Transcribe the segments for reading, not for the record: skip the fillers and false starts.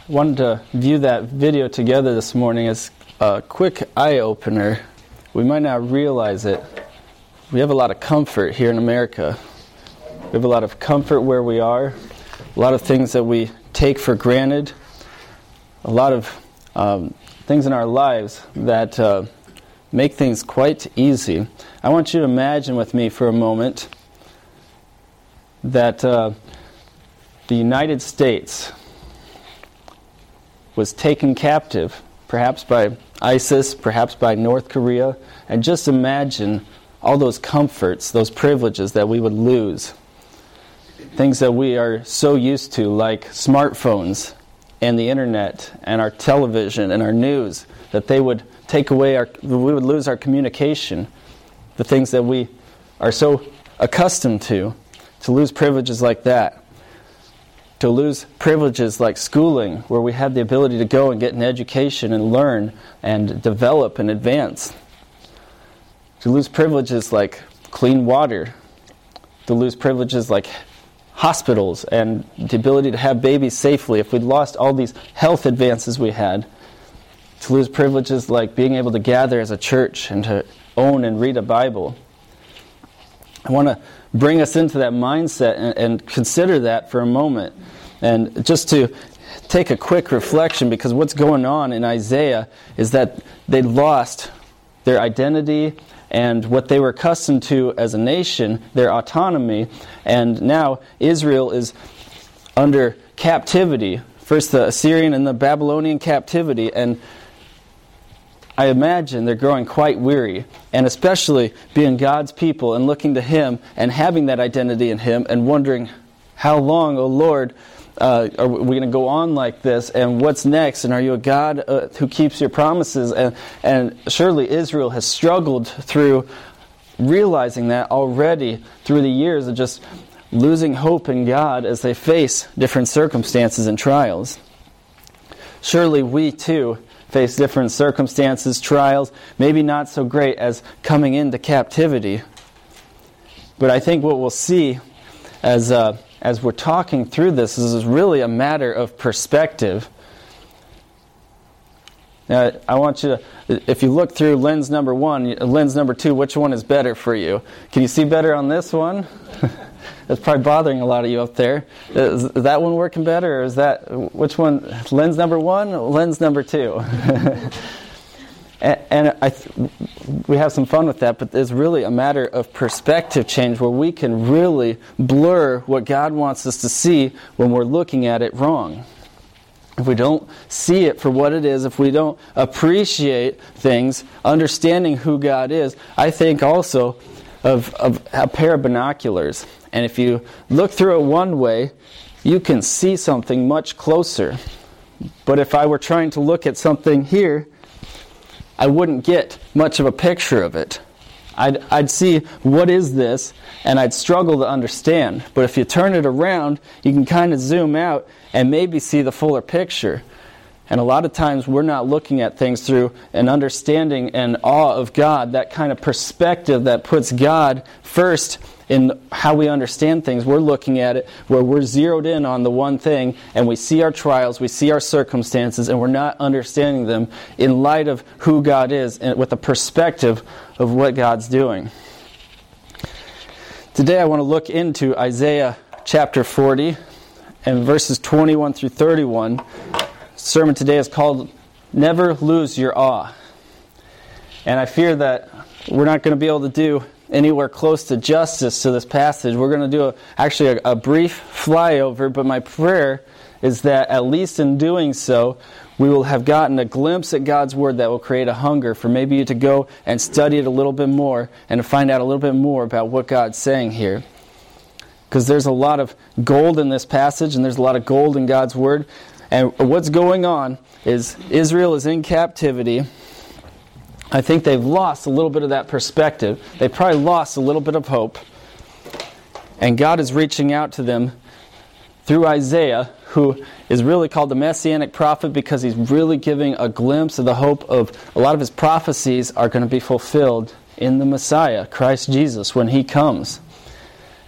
wanted to view that video together this morning as a quick eye-opener. We might not realize it. We have a lot of comfort here in America. We have a lot of comfort where we are, a lot of things that we take for granted, a lot of things in our lives that make things quite easy. I want you to imagine with me for a moment that the United States was taken captive, perhaps by ISIS, perhaps by North Korea, and just imagine all those comforts, those privileges that we would lose. Things that we are so used to, like smartphones and the internet and our television and our news, that they would take away we would lose our communication, the things that we are so accustomed to lose privileges like that. To lose privileges like schooling, where we had the ability to go and get an education and learn and develop and advance. To lose privileges like clean water. To lose privileges like hospitals and the ability to have babies safely. If we'd lost all these health advances we had. To lose privileges like being able to gather as a church and to own and read a Bible. I want to bring us into that mindset and consider that for a moment. And just to take a quick reflection, because what's going on in Isaiah is that they lost their identity and what they were accustomed to as a nation, their autonomy, and now Israel is under captivity. First the Assyrian and the Babylonian captivity, and I imagine they're growing quite weary, and especially being God's people and looking to Him and having that identity in Him and wondering, how long, O Lord, are we going to go on like this, and what's next, and are you a God who keeps your promises? And surely Israel has struggled through realizing that already through the years of just losing hope in God as they face different circumstances and trials. Surely we too face different circumstances, trials, maybe not so great as coming into captivity. But I think what we'll see as we're talking through this is really a matter of perspective. Now, I want you to, if you look through lens number 1, lens number 2, which one is better for you? Can you see better on this one? That's probably bothering a lot of you up there. Is that one working better, or is that, which one, lens number 1, lens number 2? We have some fun with that, but it's really a matter of perspective change where we can really blur what God wants us to see when we're looking at it wrong. If we don't see it for what it is, if we don't appreciate things, understanding who God is, I think also of a pair of binoculars. And if you look through it one way, you can see something much closer. But if I were trying to look at something here, I wouldn't get much of a picture of it. I'd see, what is this? And I'd struggle to understand. But if you turn it around, you can kind of zoom out and maybe see the fuller picture. And a lot of times we're not looking at things through an understanding and awe of God, that kind of perspective that puts God first in how we understand things. We're looking at it where we're zeroed in on the one thing, and we see our trials, we see our circumstances, and we're not understanding them in light of who God is and with a perspective of what God's doing. Today I want to look into Isaiah chapter 40 and verses 21 through 31. The sermon today is called Never Lose Your Awe. And I fear that we're not going to be able to do anywhere close to justice to this passage. We're going to do a brief flyover, but my prayer is that at least in doing so, we will have gotten a glimpse at God's Word that will create a hunger for maybe you to go and study it a little bit more and to find out a little bit more about what God's saying here. Because there's a lot of gold in this passage, and there's a lot of gold in God's Word. And what's going on is Israel is in captivity. I think they've lost a little bit of that perspective. They probably lost a little bit of hope. And God is reaching out to them through Isaiah, who is really called the Messianic prophet because he's really giving a glimpse of the hope of a lot of his prophecies are going to be fulfilled in the Messiah, Christ Jesus, when he comes.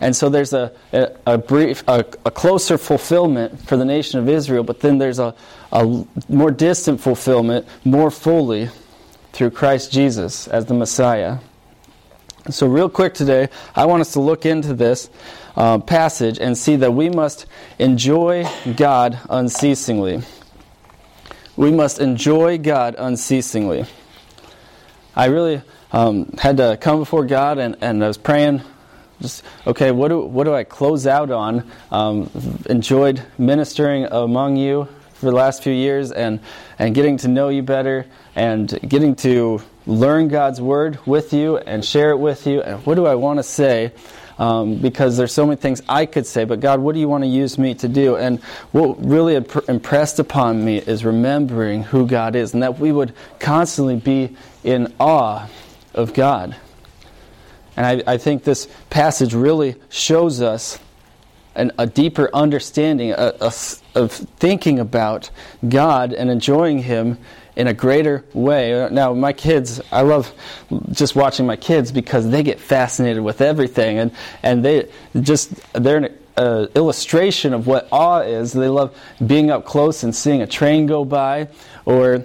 And so there's a closer fulfillment for the nation of Israel, but then there's a more distant fulfillment, more fully, through Christ Jesus as the Messiah. So real quick today, I want us to look into this passage and see that we must enjoy God unceasingly. We must enjoy God unceasingly. I really had to come before God, and I was praying, just, okay, what do I close out on? Enjoyed ministering among you for the last few years, and getting to know you better, and getting to learn God's Word with you and share it with you. And what do I want to say? Because there's so many things I could say, but God, what do you want to use me to do? And what really impressed upon me is remembering who God is, and that we would constantly be in awe of God. And I think this passage really shows us a deeper understanding of thinking about God and enjoying Him in a greater way. Now, my kids, I love just watching my kids because they get fascinated with everything, and they're an illustration of what awe is. They love being up close and seeing a train go by, or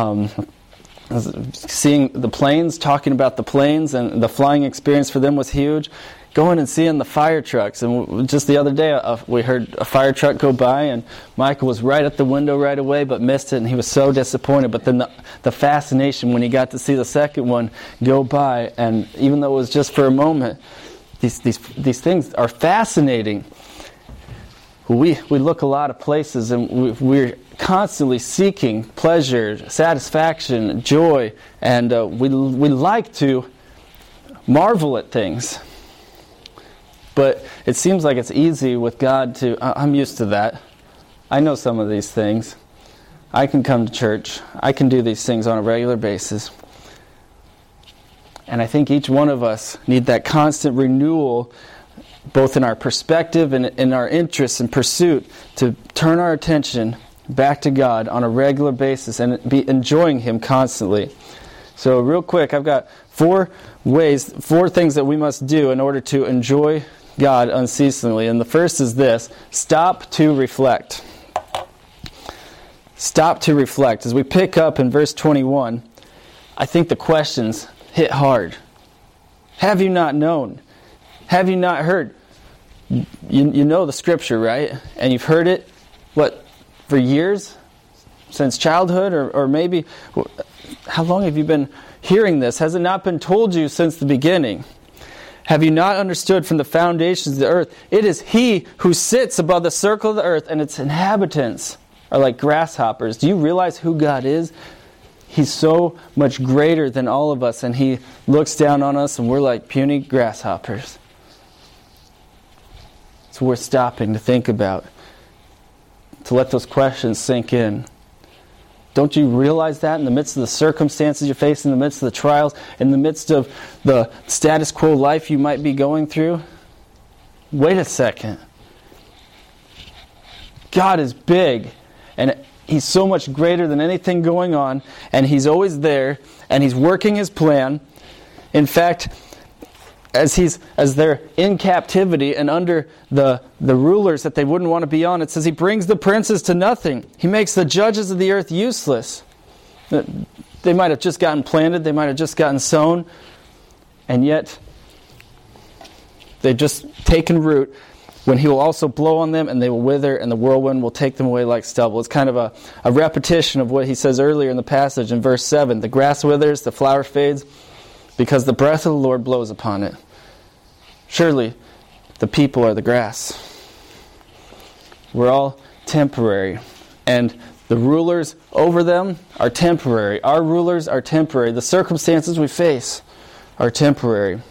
seeing the planes, talking about the planes, and the flying experience for them was huge. Going and seeing the fire trucks. And just the other day, we heard a fire truck go by, and Michael was right at the window right away, but missed it, and he was so disappointed. But then the fascination when he got to see the second one go by, and even though it was just for a moment, these things are fascinating. We look a lot of places, and we're constantly seeking pleasure, satisfaction, joy, and we like to marvel at things. But it seems like it's easy with God to, I'm used to that. I know some of these things. I can come to church. I can do these things on a regular basis. And I think each one of us need that constant renewal, both in our perspective and in our interest and pursuit, to turn our attention back to God on a regular basis and be enjoying Him constantly. So real quick, I've got four things that we must do in order to enjoy God unceasingly. And the first is this: stop to reflect. Stop to reflect. As we pick up in verse 21, I think the questions hit hard. Have you not known? Have you not heard? You know the Scripture, right? And you've heard it, for years? Since childhood? Or maybe, how long have you been hearing this? Has it not been told you since the beginning? Have you not understood from the foundations of the earth? It is He who sits above the circle of the earth, and its inhabitants are like grasshoppers. Do you realize who God is? He's so much greater than all of us, and He looks down on us, and we're like puny grasshoppers. It's worth stopping to think about, to let those questions sink in. Don't you realize that in the midst of the circumstances you're facing, in the midst of the trials, in the midst of the status quo life you might be going through? Wait a second. God is big, and He's so much greater than anything going on, and He's always there, and He's working His plan. In fact, as they're in captivity and under the rulers that they wouldn't want to be on, it says He brings the princes to nothing. He makes the judges of the earth useless. They might have just gotten planted, they might have just gotten sown, and yet they've just taken root, when He will also blow on them and they will wither, and the whirlwind will take them away like stubble. It's kind of a repetition of what He says earlier in the passage in verse 7. The grass withers, the flower fades, because the breath of the Lord blows upon it. Surely the people are the grass. We're all temporary, and the rulers over them are temporary. Our rulers are temporary. The circumstances we face are temporary.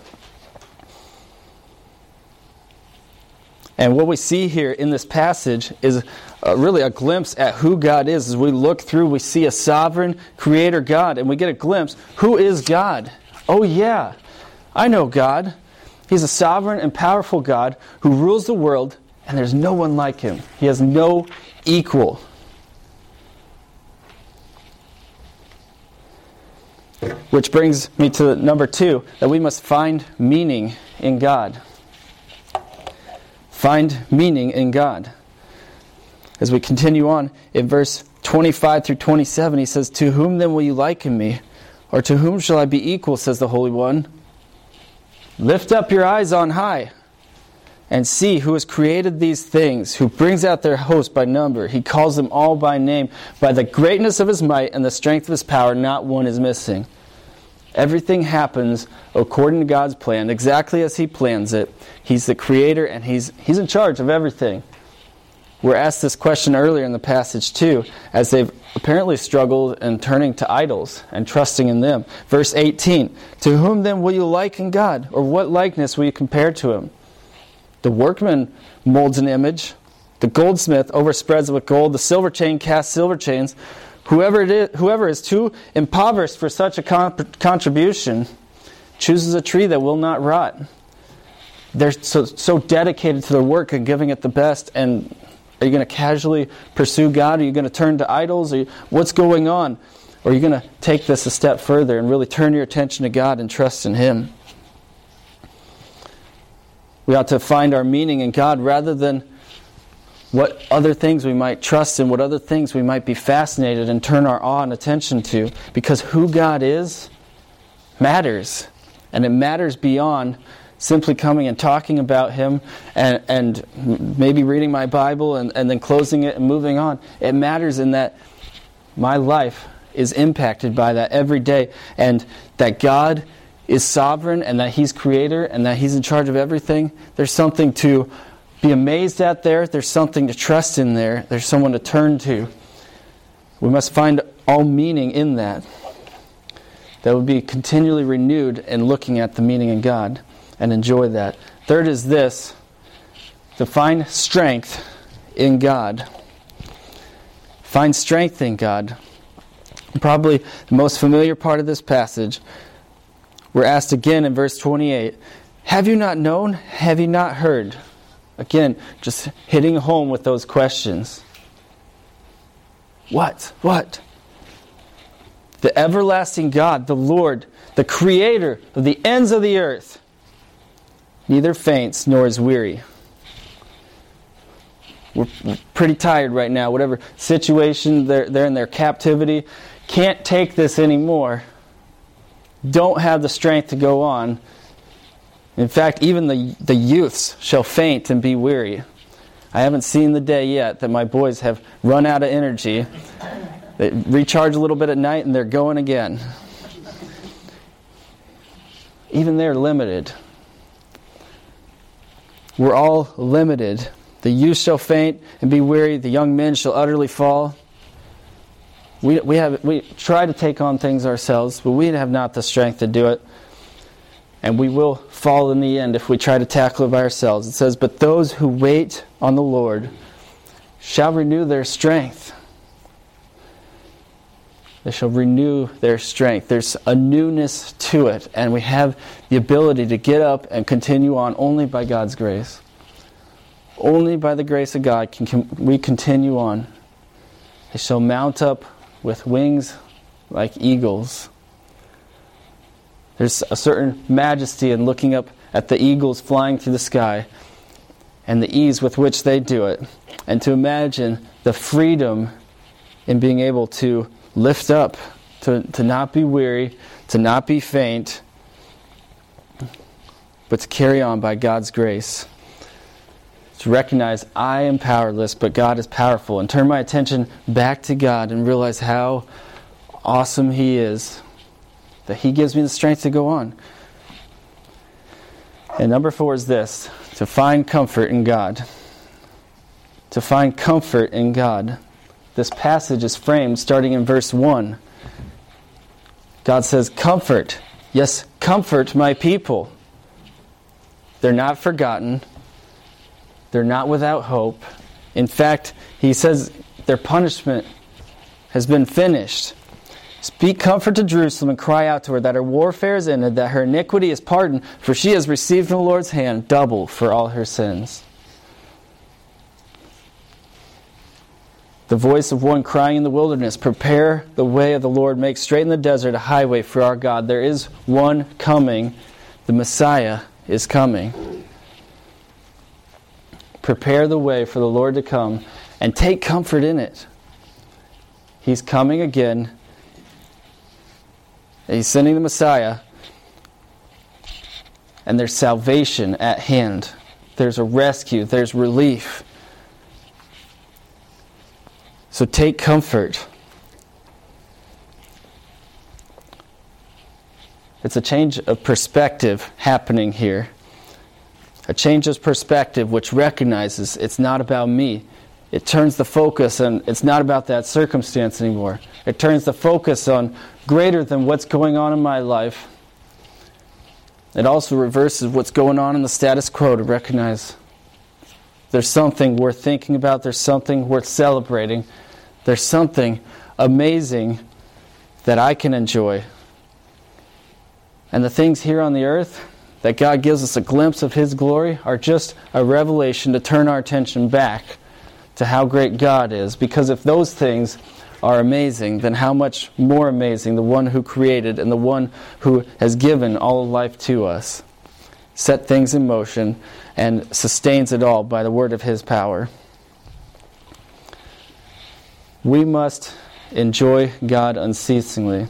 And what we see here in this passage is really a glimpse at who God is. As we look through, we see a sovereign creator God, and we get a glimpse. Who is God? Oh yeah, I know God. He's a sovereign and powerful God who rules the world, and there's no one like Him. He has no equal. Which brings me to number 2, that we must find meaning in God. find meaning in God. As we continue on, in verse 25 through 27, he says, "To whom then will you liken me? Or to whom shall I be equal, says the Holy One? Lift up your eyes on high, and see who has created these things, who brings out their host by number. He calls them all by name. By the greatness of his might and the strength of his power, not one is missing." Everything happens according to God's plan, exactly as he plans it. He's the creator, and he's in charge of everything. We're asked this question earlier in the passage too, as they've apparently struggled in turning to idols and trusting in them. Verse 18, "To whom then will you liken God? Or what likeness will you compare to him? The workman molds an image. The goldsmith overspreads it with gold. The silver chain casts silver chains. Whoever is too impoverished for such a contribution chooses a tree that will not rot." They're so dedicated to their work and giving it the best. And are you going to casually pursue God? Are you going to turn to idols? What's going on? Or are you going to take this a step further and really turn your attention to God and trust in him? We ought to find our meaning in God rather than what other things we might trust in, what other things we might be fascinated and turn our awe and attention to. Because who God is matters. And it matters beyond simply coming and talking about him and maybe reading my Bible and then closing it and moving on. It matters in that my life is impacted by that every day, and that God is sovereign and that he's creator and that he's in charge of everything. There's something to be amazed at there. There's something to trust in there. There's someone to turn to. We must find all meaning in that. That would be continually renewed in looking at the meaning in God and enjoy that. Third is this: to find strength in God. Find strength in God. Probably the most familiar part of this passage. We're asked again in verse 28, "Have you not known? Have you not heard?" Again, just hitting home with those questions. What? The everlasting God, the Lord, the creator of the ends of the earth, neither faints nor is weary. We're pretty tired right now. Whatever situation they're in their captivity, can't take this anymore. Don't have the strength to go on. In fact, even the youths shall faint and be weary. I haven't seen the day yet that my boys have run out of energy. They recharge a little bit at night and they're going again. Even they're limited. We're all limited. The youth shall faint and be weary. The young men shall utterly fall. We try to take on things ourselves, but we have not the strength to do it. And we will fall in the end if we try to tackle it by ourselves. It says, "But those who wait on the Lord shall renew their strength." They shall renew their strength. There's a newness to it, and we have the ability to get up and continue on only by God's grace. Only by the grace of God can we continue on. They shall mount up with wings like eagles. There's a certain majesty in looking up at the eagles flying through the sky and the ease with which they do it. And to imagine the freedom in being able to lift up, to not be weary, to not be faint, but to carry on by God's grace. To recognize I am powerless, but God is powerful. And turn my attention back to God and realize how awesome He is. That He gives me the strength to go on. And number 4 is this: to find comfort in God. To find comfort in God. This passage is framed starting in verse 1. God says, "Comfort, yes, comfort my people. They're not forgotten. They're not without hope. In fact," He says, "their punishment has been finished. Speak comfort to Jerusalem and cry out to her that her warfare is ended, that her iniquity is pardoned, for she has received from the Lord's hand double for all her sins." The voice of one crying in the wilderness, "Prepare the way of the Lord, make straight in the desert a highway for our God." There is one coming. The Messiah is coming. prepare the way for the Lord to come, and take comfort in it. He's coming again. He's sending the Messiah. And there's salvation at hand. There's a rescue. There's relief. So take comfort. It's a change of perspective happening here. A change of perspective which recognizes it's not about me. It turns the focus on, it's not about that circumstance anymore. It turns the focus on greater than what's going on in my life. It also reverses what's going on in the status quo to recognize there's something worth thinking about, there's something worth celebrating, there's something amazing that I can enjoy. And the things here on the earth that God gives us a glimpse of His glory are just a revelation to turn our attention back to how great God is. Because if those things are amazing, then how much more amazing the one who created and the one who has given all of life to us, set things in motion, and sustains it all by the word of His power. We must enjoy God unceasingly.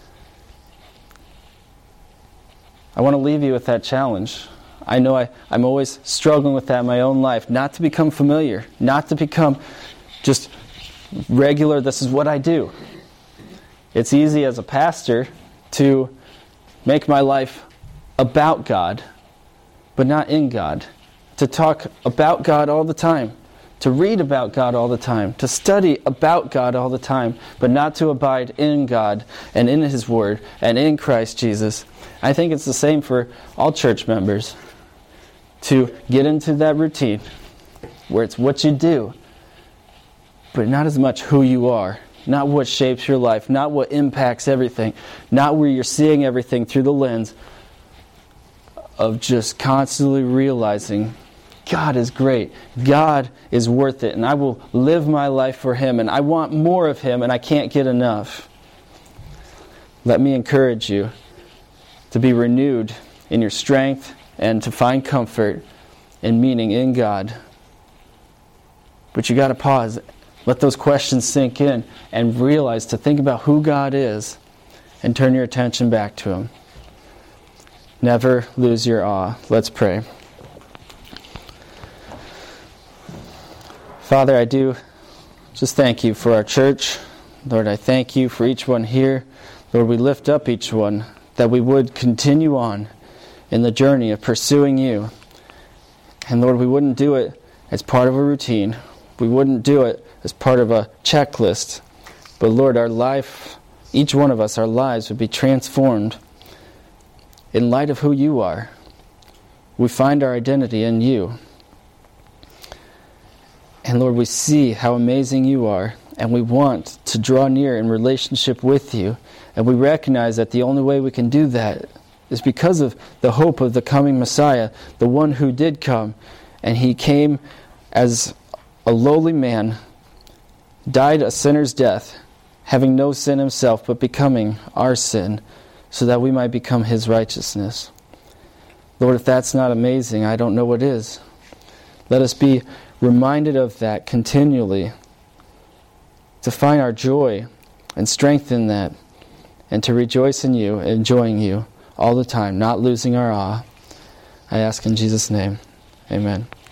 I want to leave you with that challenge. I know I'm always struggling with that in my own life, not to become familiar, not to become just regular, this is what I do. It's easy as a pastor to make my life about God, but not in God. To talk about God all the time, to read about God all the time, to study about God all the time, but not to abide in God and in His Word and in Christ Jesus. I think it's the same for all church members. To get into that routine where it's what you do, but not as much who you are, not what shapes your life, not what impacts everything, not where you're seeing everything through the lens of just constantly realizing God is great, God is worth it, and I will live my life for Him, and I want more of Him, and I can't get enough. Let me encourage you to be renewed in your strength and to find comfort and meaning in God. But you got to pause. Let those questions sink in and realize to think about who God is and turn your attention back to Him. Never lose your awe. Let's pray. Father, I do just thank You for our church. Lord, I thank You for each one here. Lord, we lift up each one that we would continue on in the journey of pursuing You. And Lord, we wouldn't do it as part of a routine. We wouldn't do it as part of a checklist. But Lord, our life, each one of us, our lives would be transformed in light of who You are. We find our identity in You. And Lord, we see how amazing You are, and we want to draw near in relationship with You. And we recognize that the only way we can do that is because of the hope of the coming Messiah, the one who did come. And He came as a lowly man, died a sinner's death, having no sin Himself, but becoming our sin, so that we might become His righteousness. Lord, if that's not amazing, I don't know what is. Let us be reminded of that continually, to find our joy and strength in that, and to rejoice in You, enjoying You all the time, not losing our awe. I ask in Jesus' name, amen.